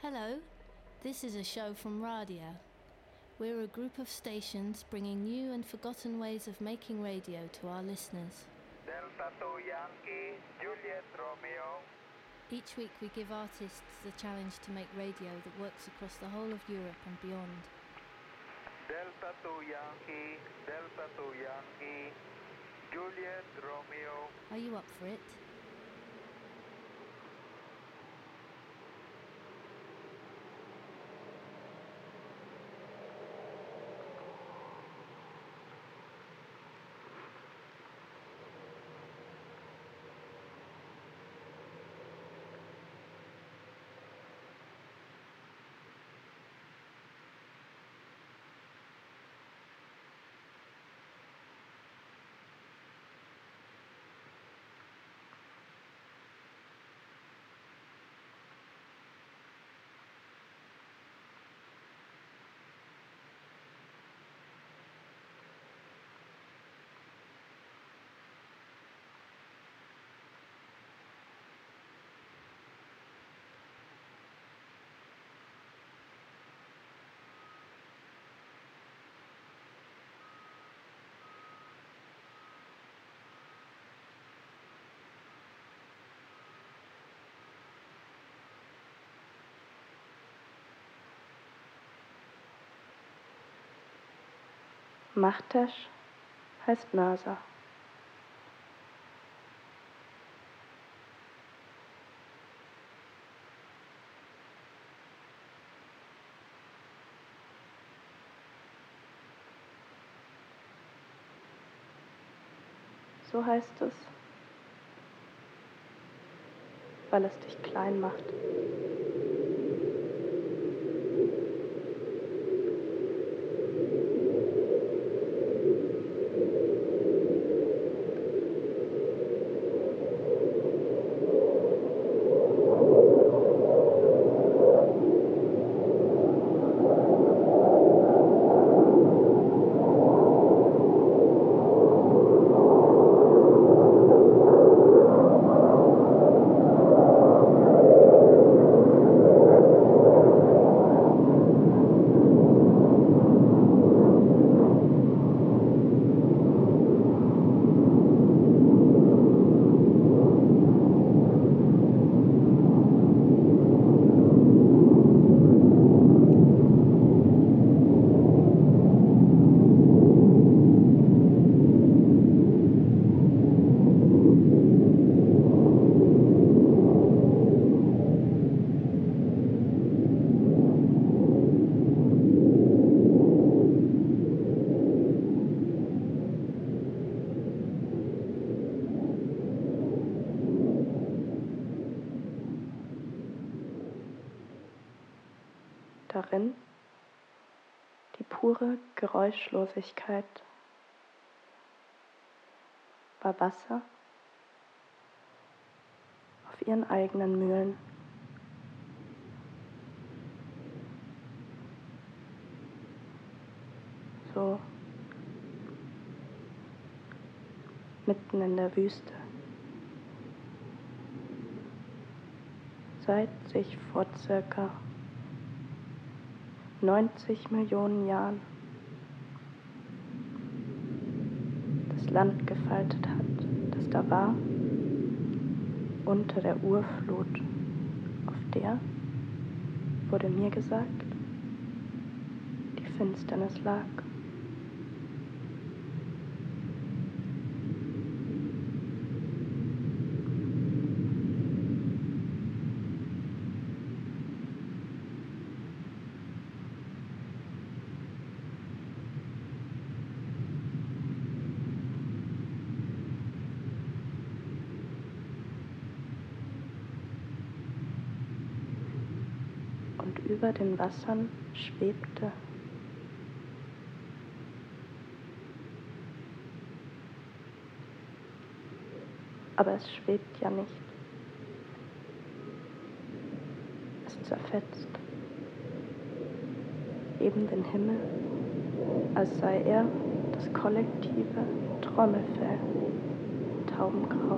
Hello, this is a show from Radia. We're a group of stations bringing new and forgotten ways of making radio to our listeners. Delta 2 Yankee, Juliet Romeo. Each week we give artists the challenge to make radio that works across the whole of Europe and beyond. Delta 2 Yankee, Delta 2 Yankee, Juliet Romeo. Are you up for it? Machtesch heißt Mörser. So heißt es, weil es dich klein macht. Darin die pure Geräuschlosigkeit war Wasser auf ihren eigenen Mühlen. So mitten in der Wüste. Seit sich vor circa 90 Millionen Jahren das Land gefaltet hat, das da war, unter der Urflut, auf der, wurde mir gesagt, die Finsternis lag. Und über den Wassern schwebte aber es schwebt ja nicht. Es zerfetzt eben den Himmel, als sei er das kollektive Trommelfell, taubengrau.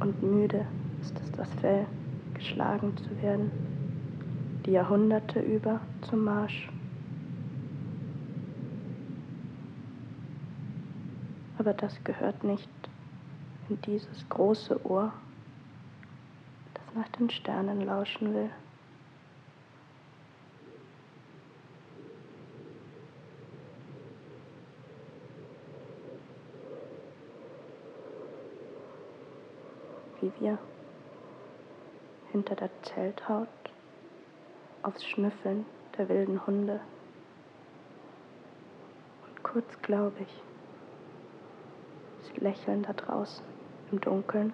und müde ist es das Fell, geschlagen zu werden, die Jahrhunderte über zum Marsch. Aber das gehört nicht in dieses große Ohr, das nach den Sternen lauschen will. Wie wir hinter der Zelthaut aufs Schnüffeln der wilden Hunde. Und kurz glaube ich, sie lächeln da draußen im Dunkeln.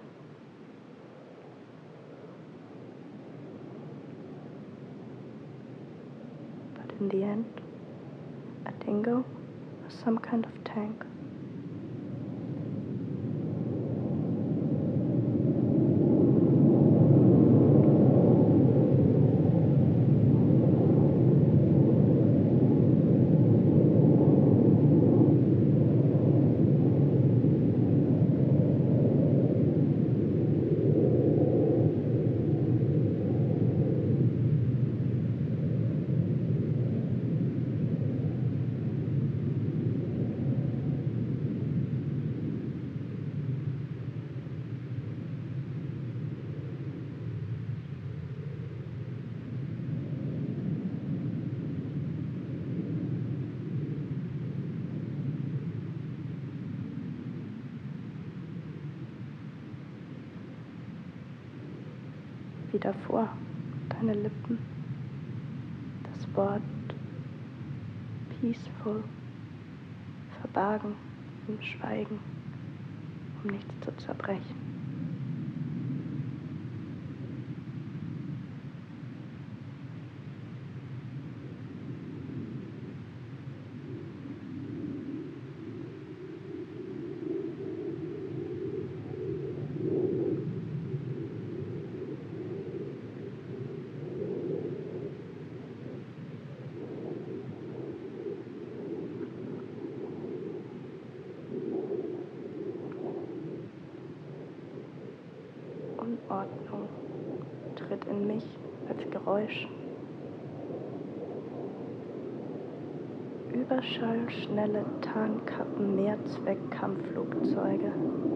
But in the end, a dingo was some kind of tank. Wie davor, deine Lippen, das Wort peaceful, verbargen im Schweigen, um nichts zu zerbrechen. Unordnung tritt in mich als Geräusch. Überschallschnelle Tarnkappen Mehrzweck-Kampfflugzeuge.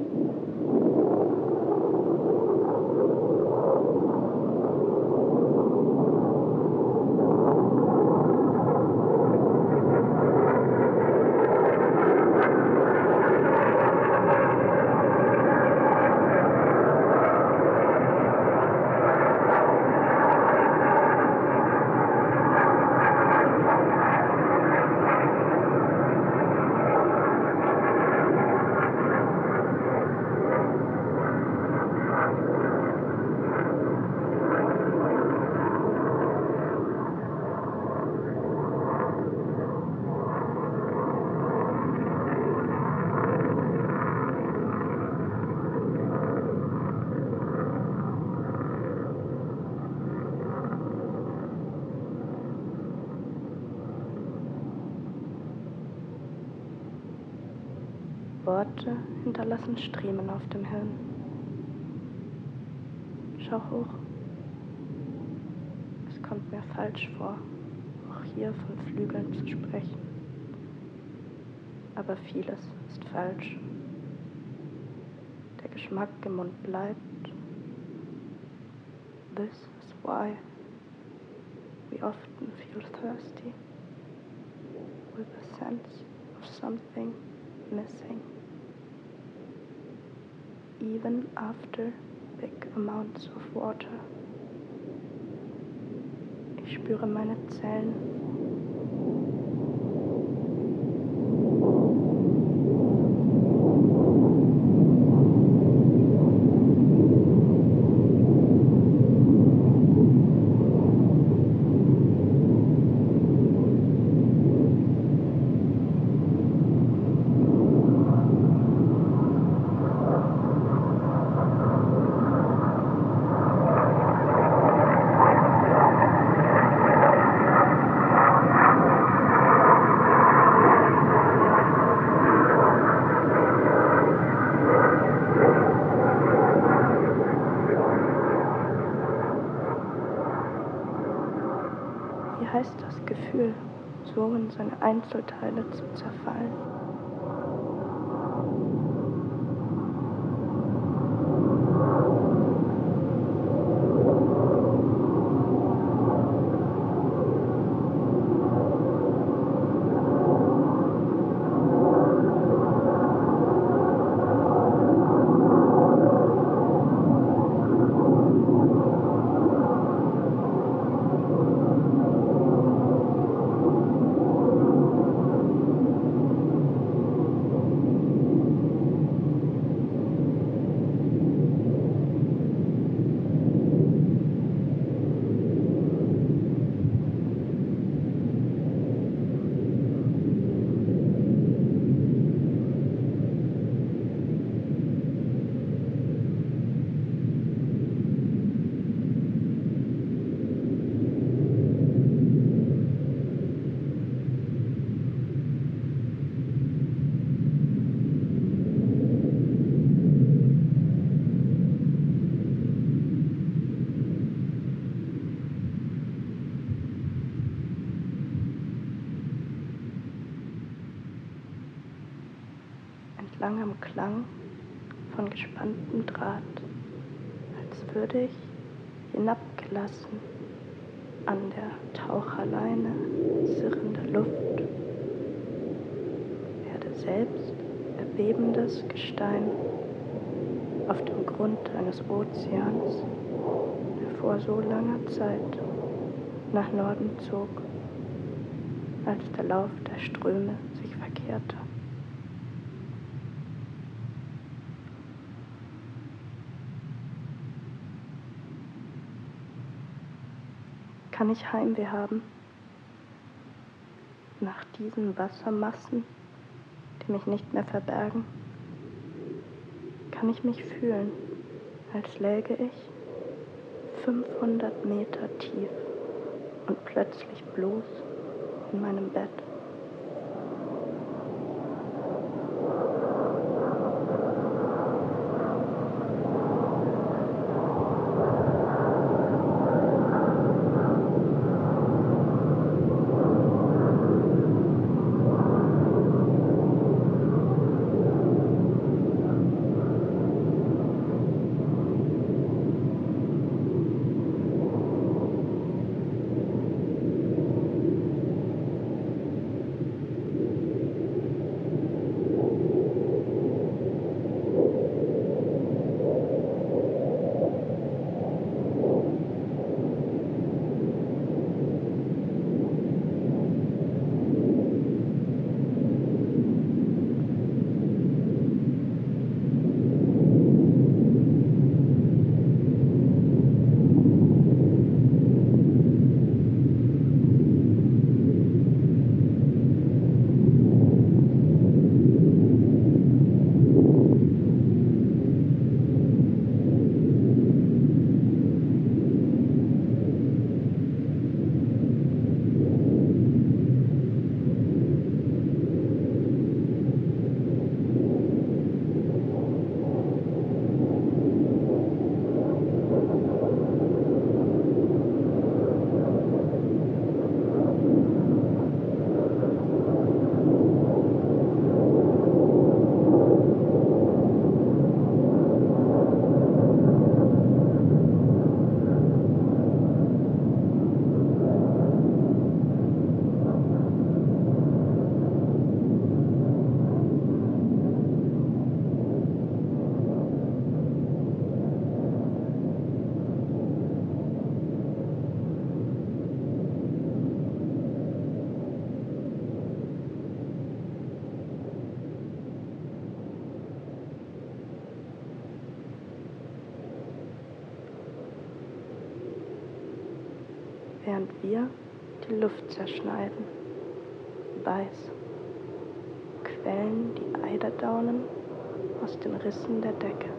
Worte hinterlassen Striemen auf dem Hirn. Schau hoch. Es kommt mir falsch vor, auch hier von Flügeln zu sprechen. Aber vieles ist falsch. Der Geschmack im Mund bleibt. This is why we often feel thirsty, with a sense of something missing. Even after big amounts of water. Ich spüre meine Zellen. so in seine Einzelteile zu zerfallen. Entlang am Klang von gespanntem Draht, als würde ich hinabgelassen an der Taucherleine sirrende Luft, werde selbst erbebendes Gestein auf dem Grund eines Ozeans, der vor so langer Zeit nach Norden zog, als der Lauf der Ströme sich verkehrte. Kann ich Heimweh haben nach diesen Wassermassen, die mich nicht mehr verbergen? Kann ich mich fühlen, als läge ich 500 Meter tief und plötzlich bloß in meinem Bett? Während wir die Luft zerschneiden, weiß, quellen die Eiderdaunen aus den Rissen der Decke.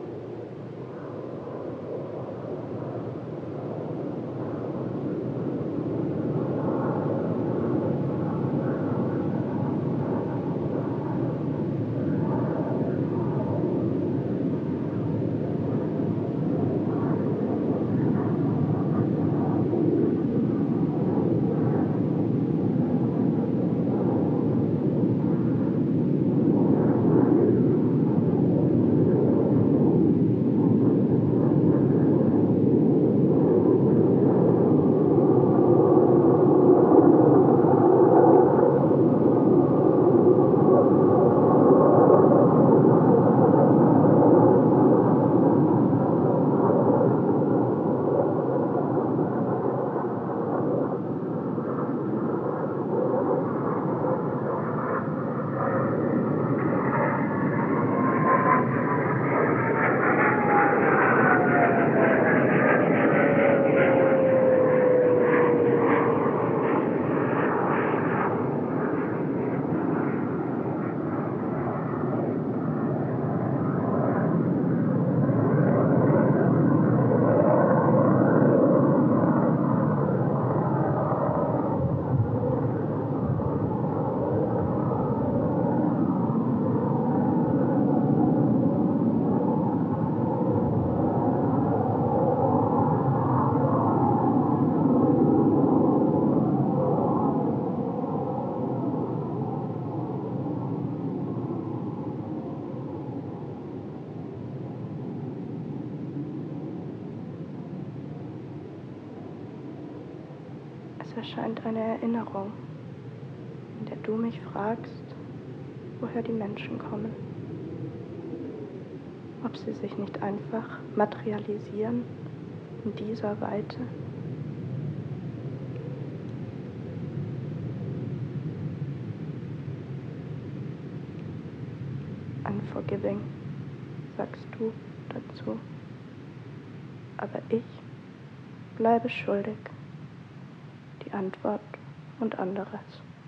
erscheint eine Erinnerung, in der du mich fragst, woher die Menschen kommen. Ob sie sich nicht einfach materialisieren in dieser Weite. Unforgiving, sagst du dazu. Aber ich bleibe schuldig. Die Antwort und anderes.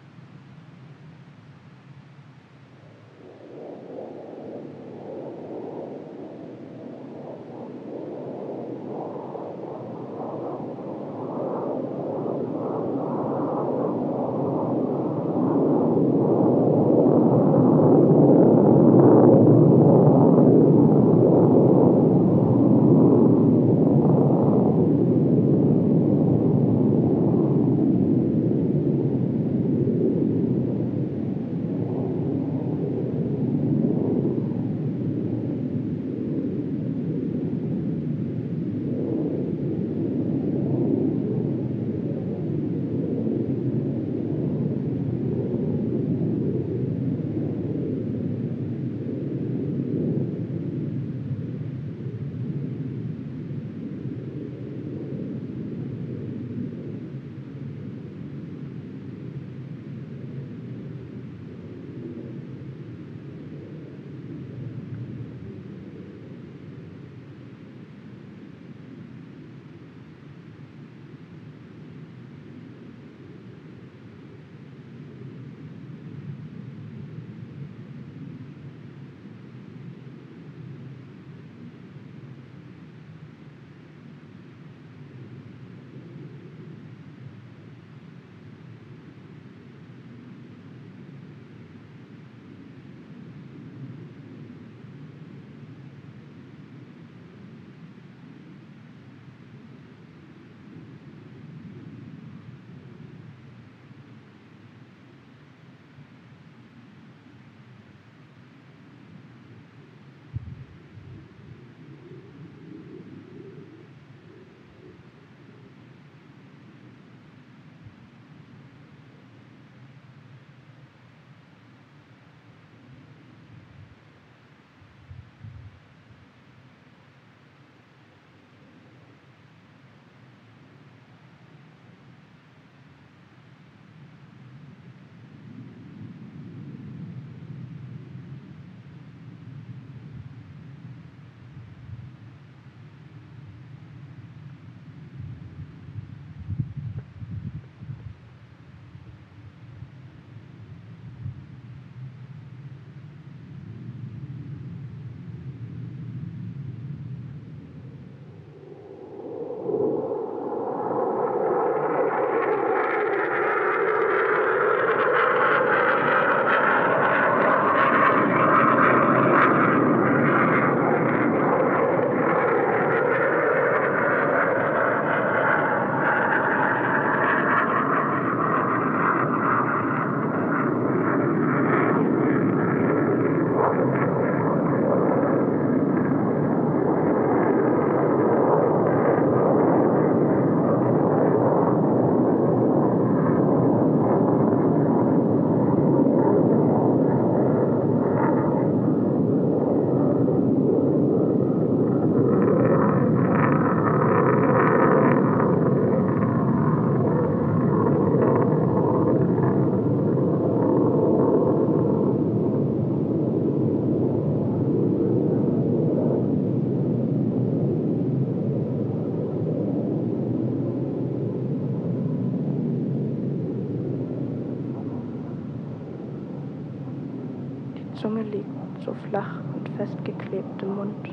Zunge liegt so flach und festgeklebt im Mund,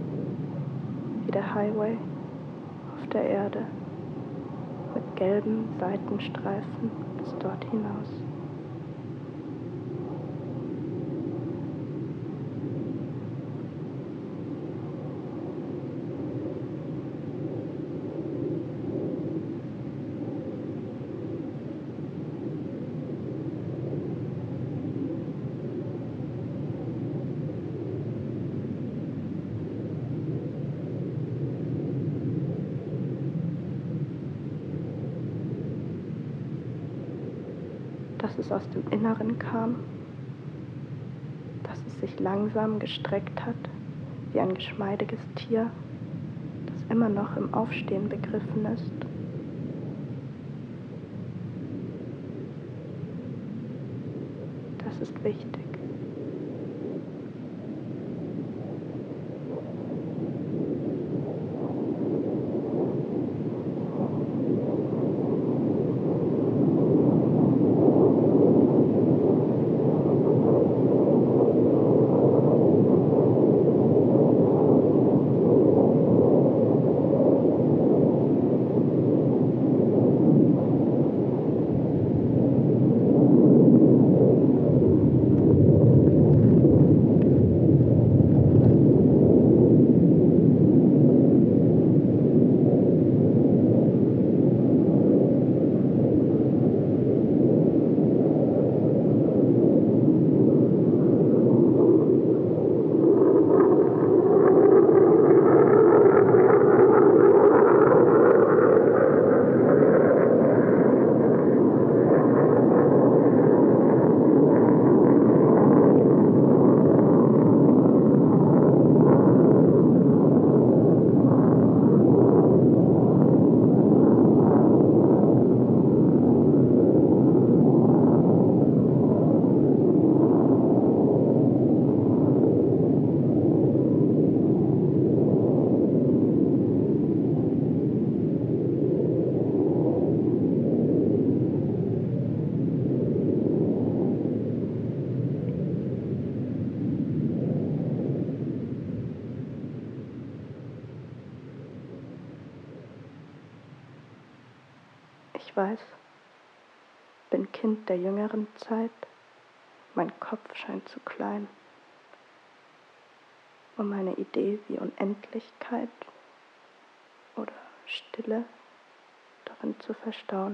wie der Highway auf der Erde, mit gelben Seitenstreifen bis dort hinaus. das aus dem Inneren kam, dass es sich langsam gestreckt hat, wie ein geschmeidiges Tier, das immer noch im Aufstehen begriffen ist. Das ist wichtig. Ich weiß, bin Kind der jüngeren Zeit, mein Kopf scheint zu klein, um meine Idee wie Unendlichkeit oder Stille darin zu verstauen.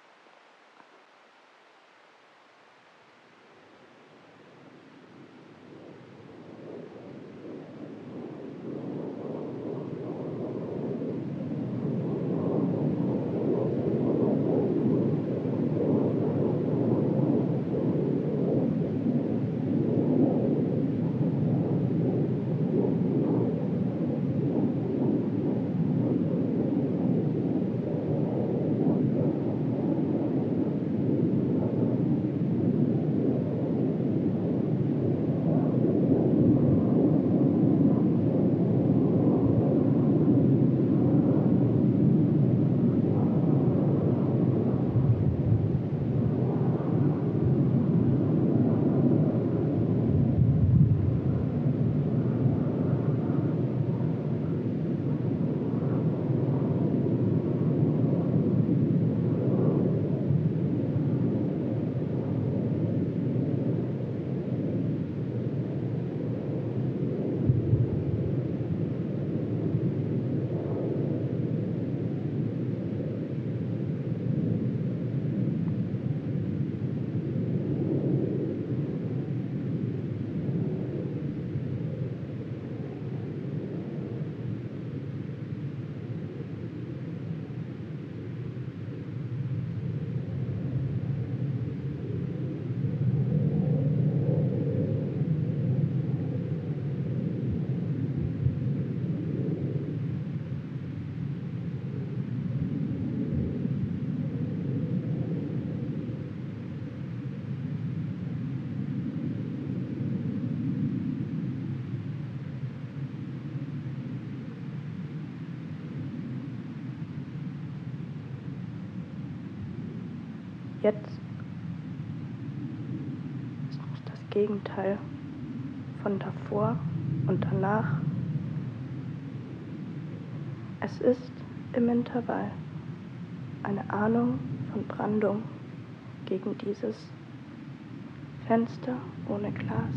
Jetzt ist es das Gegenteil von davor und danach. Es ist im Intervall eine Ahnung von Brandung gegen dieses Fenster ohne Glas.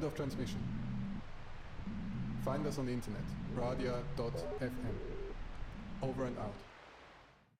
End of transmission. Find us on the internet, radia.fm. Over and out.